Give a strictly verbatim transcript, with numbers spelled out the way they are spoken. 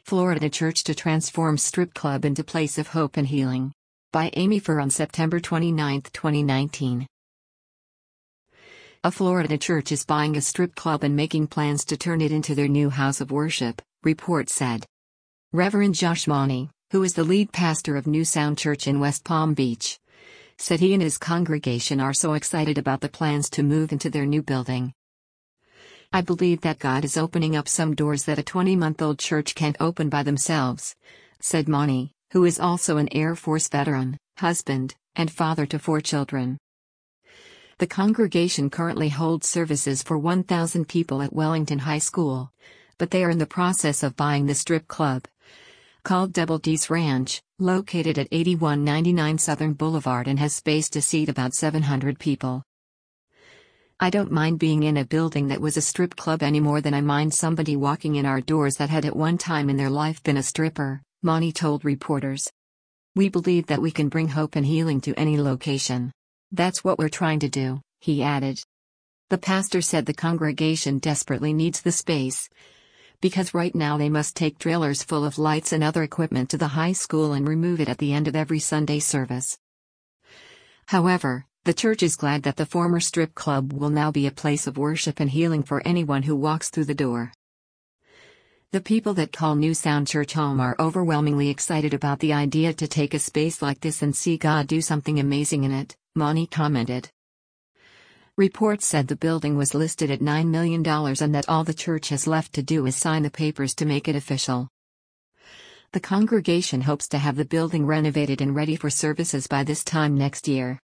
Florida Church to Transform Strip Club into Place of Hope and Healing. By Amy Furr on September twenty-ninth, twenty nineteen. A Florida church is buying a strip club and making plans to turn it into their new house of worship, report said. Reverend Josh Mauney, who is the lead pastor of New Sound Church in West Palm Beach, said he and his congregation are so excited about the plans to move into their new building. "I believe that God is opening up some doors that a twenty-month-old church can't open by themselves," said Mauney, who is also an Air Force veteran, husband, and father to four children. The congregation currently holds services for one thousand people at Wellington High School, but they are in the process of buying the strip club, called Double D's Ranch, located at eighty-one ninety-nine Southern Boulevard and has space to seat about seven hundred people. "I don't mind being in a building that was a strip club any more than I mind somebody walking in our doors that had at one time in their life been a stripper," Mauney told reporters. "We believe that we can bring hope and healing to any location. That's what we're trying to do," he added. The pastor said the congregation desperately needs the space, because right now they must take trailers full of lights and other equipment to the high school and remove it at the end of every Sunday service. However, the church is glad that the former strip club will now be a place of worship and healing for anyone who walks through the door. "The people that call New Sound Church home are overwhelmingly excited about the idea to take a space like this and see God do something amazing in it," Mauney commented. Reports said the building was listed at nine million dollars and that all the church has left to do is sign the papers to make it official. The congregation hopes to have the building renovated and ready for services by this time next year.